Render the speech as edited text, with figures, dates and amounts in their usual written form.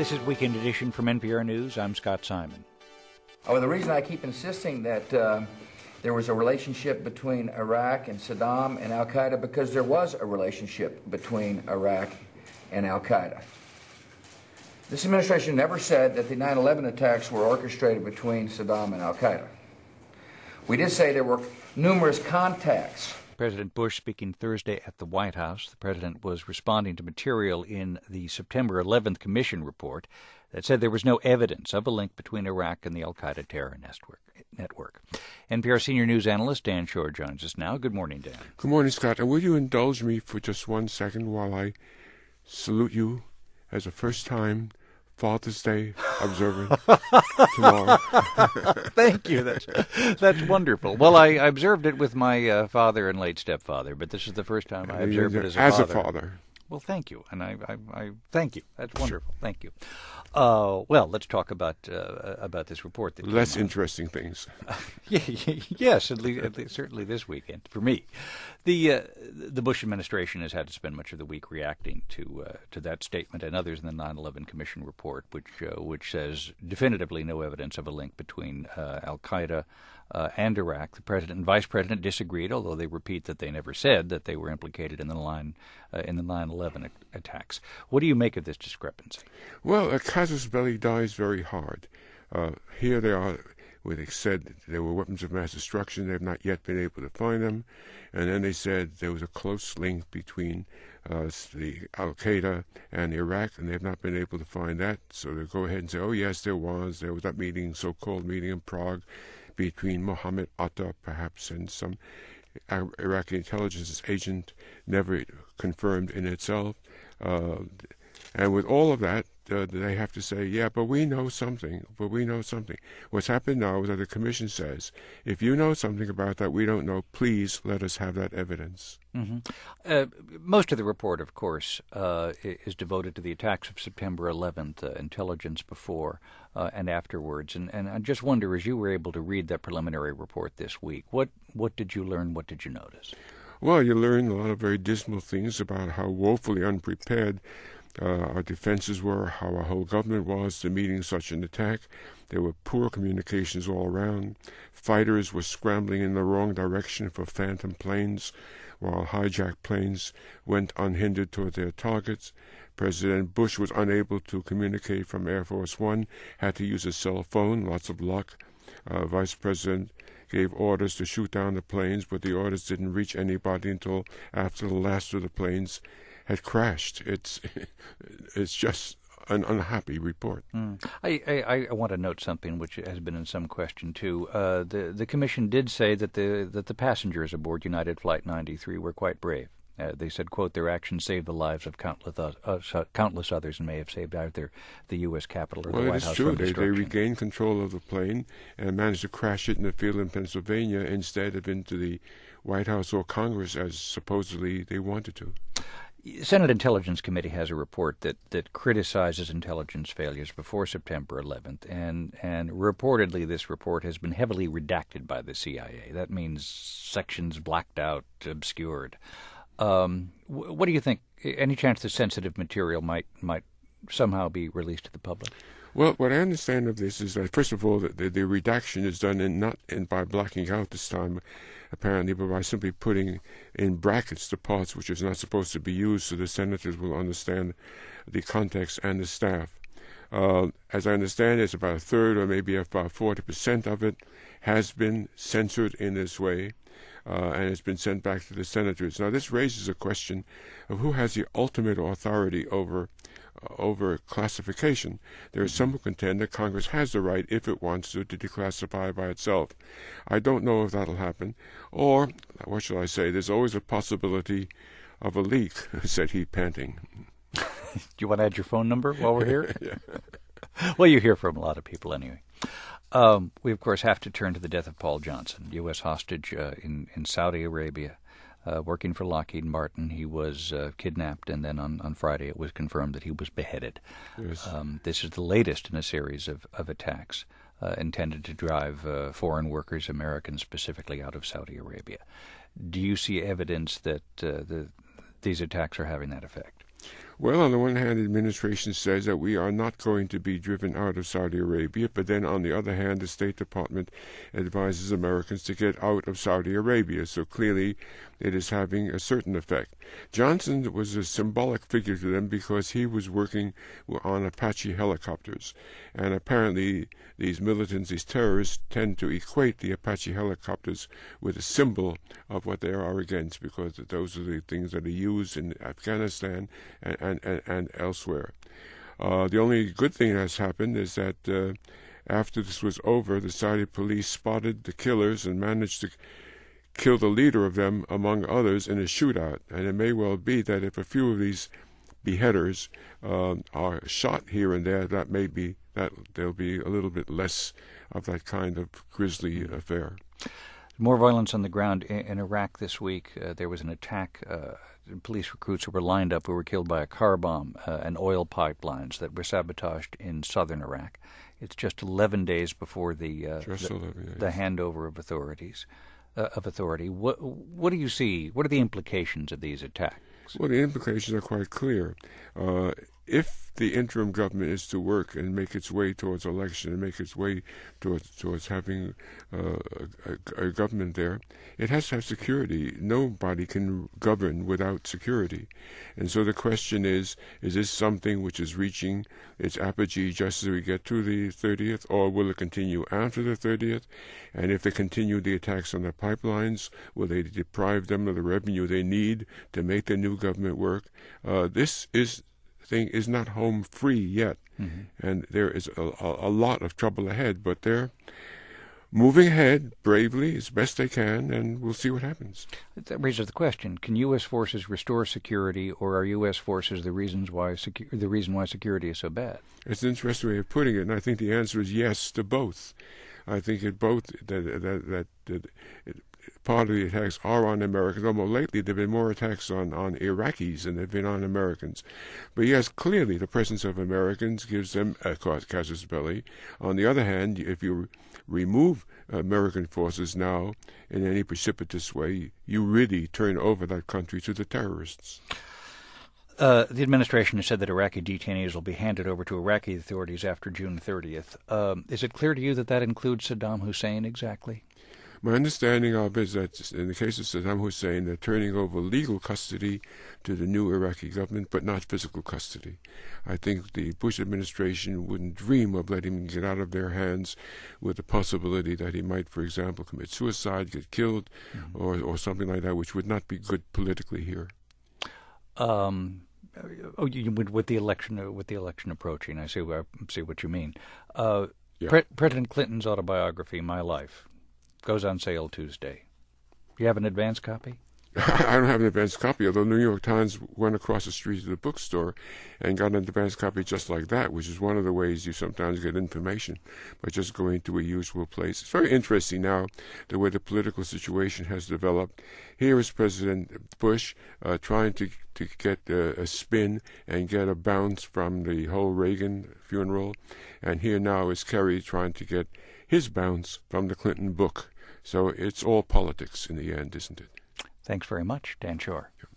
This is Weekend Edition from NPR News. I'm Scott Simon. The reason I keep insisting that there was a relationship between Iraq and Saddam and al-Qaeda, because there was a relationship between Iraq and al-Qaeda. This administration never said that the 9/11 attacks were orchestrated between Saddam and al-Qaeda. We did say there were numerous contacts. President Bush speaking Thursday at the White House. The president was responding to material in the September 11th Commission report that said there was no evidence of a link between Iraq and the al-Qaeda terror network. NPR senior news analyst Dan Shore joins us now. Good morning, Dan. Good morning, Scott. And will you indulge me for just 1 second while I salute you as a first-time Father's Day observant tomorrow? Thank you. That's wonderful. Well, I observed it with my father and late stepfather, but this is the first time I observed it as a father. Well, thank you, and I thank you. That's wonderful. Thank you. Well, let's talk about this report. That less interesting things. Yes, at least certainly this weekend for me. The Bush administration has had to spend much of the week reacting to that statement and others in the 9/11 Commission report, which says definitively no evidence of a link between al-Qaeda and Iraq. The president and vice president disagreed, although they repeat that they never said that they were implicated in the 9/11 attacks. What do you make of this discrepancy? Well, a casus belli dies very hard. Here they are, where they said there were weapons of mass destruction. They have not yet been able to find them. And then they said there was a close link between the al-Qaeda and Iraq, and they have not been able to find that. So they go ahead and say, oh, yes, there was that meeting, so-called meeting in Prague, between Mohammed Atta, perhaps, and some Iraqi intelligence agent, never confirmed in itself. And with all of that, they have to say, yeah, but we know something. What's happened now is that the commission says, if you know something about that we don't know, please let us have that evidence. Mm-hmm. Most of the report, of course, is devoted to the attacks of September 11th, intelligence before and afterwards. And I just wonder, as you were able to read that preliminary report this week, what did you learn? What did you notice? Well, you learned a lot of very dismal things about how woefully unprepared our defenses were, how our whole government was to meeting such an attack. There were poor communications all around. Fighters were scrambling in the wrong direction for phantom planes, while hijacked planes went unhindered toward their targets. President Bush was unable to communicate from Air Force One, had to use a cell phone, lots of luck. Vice President gave orders to shoot down the planes, but the orders didn't reach anybody until after the last of the planes had crashed. It's just an unhappy report. I want to note something which has been in some question too. The commission did say that the passengers aboard United Flight 93 were quite brave. They said, quote, their actions saved the lives of countless others and may have saved either the U.S. Capitol or the White House from destruction. They regained control of the plane and managed to crash it in a field in Pennsylvania instead of into the White House or Congress as supposedly they wanted to. Senate Intelligence Committee has a report that criticizes intelligence failures before September 11th, and reportedly this report has been heavily redacted by the CIA. That means sections blacked out, obscured. What do you think? Any chance that sensitive material might somehow be released to the public? Well, what I understand of this is that, first of all, the redaction is done not by blacking out this time, apparently, but by simply putting in brackets the parts which is not supposed to be used so the senators will understand the context and the staff. As I understand it, it's about a third or maybe about 40% of it has been censored in this way. And it's been sent back to the senators. Now, this raises a question of who has the ultimate authority over classification. There are some who contend that Congress has the right, if it wants to declassify by itself. I don't know if that'll happen. Or, what shall I say, there's always a possibility of a leak, said he, panting. Do you want to add your phone number while we're here? Yeah. Well, you hear from a lot of people anyway. We, of course, have to turn to the death of Paul Johnson, U.S. hostage in Saudi Arabia, working for Lockheed Martin. He was kidnapped, and then on Friday it was confirmed that he was beheaded. Yes. This is the latest in a series of attacks intended to drive foreign workers, Americans specifically, out of Saudi Arabia. Do you see evidence that these attacks are having that effect? Well, on the one hand, the administration says that we are not going to be driven out of Saudi Arabia, but then on the other hand, the State Department advises Americans to get out of Saudi Arabia. So clearly, it is having a certain effect. Johnson was a symbolic figure to them because he was working on Apache helicopters. And apparently, these militants, these terrorists, tend to equate the Apache helicopters with a symbol of what they are against, because those are the things that are used in Afghanistan and elsewhere. The only good thing that's happened is that after this was over, the Saudi police spotted the killers and managed to kill the leader of them, among others, in a shootout. And it may well be that if a few of these beheaders are shot here and there, that there'll be a little bit less of that kind of grisly affair. More violence on the ground in Iraq this week. There was an attack. Police recruits who were lined up who were killed by a car bomb and oil pipelines that were sabotaged in southern Iraq. It's just 11 days before the handover of authority. What do you see? What are the implications of these attacks? Well, the implications are quite clear. If the interim government is to work and make its way towards election and make its way towards having a government there, it has to have security. Nobody can govern without security. And so the question is this something which is reaching its apogee just as we get to the 30th, or will it continue after the 30th? And if they continue the attacks on the pipelines, will they deprive them of the revenue they need to make the new government work? This thing is not home free yet, and there is a lot of trouble ahead, but they're moving ahead bravely as best they can, and we'll see what happens. That raises the question: can U.S. forces restore security, or are U.S. forces the reason why security is so bad? It's an interesting way of putting it, and I think the answer is yes to both. I think that part of the attacks are on Americans. Although lately there have been more attacks on Iraqis than there have been on Americans. But yes, clearly the presence of Americans gives them a casus belli. On the other hand, if you remove American forces now in any precipitous way, you really turn over that country to the terrorists. The administration has said that Iraqi detainees will be handed over to Iraqi authorities after June 30th. Is it clear to you that that includes Saddam Hussein exactly? My understanding of it is that in the case of Saddam Hussein, they're turning over legal custody to the new Iraqi government, but not physical custody. I think the Bush administration wouldn't dream of letting him get out of their hands with the possibility that he might, for example, commit suicide, get killed, or something like that, which would not be good politically here. With the election approaching, I see what you mean. Yeah. President Clinton's autobiography, My Life, goes on sale Tuesday. Do you have an advance copy? I don't have an advance copy, although New York Times went across the street to the bookstore and got an advance copy just like that, which is one of the ways you sometimes get information by just going to a usual place. It's very interesting now the way the political situation has developed. Here is President Bush trying to get a spin and get a bounce from the whole Reagan funeral, and here now is Kerry trying to get his bounce from the Clinton book. So it's all politics in the end, isn't it? Thanks very much, Dan Shor.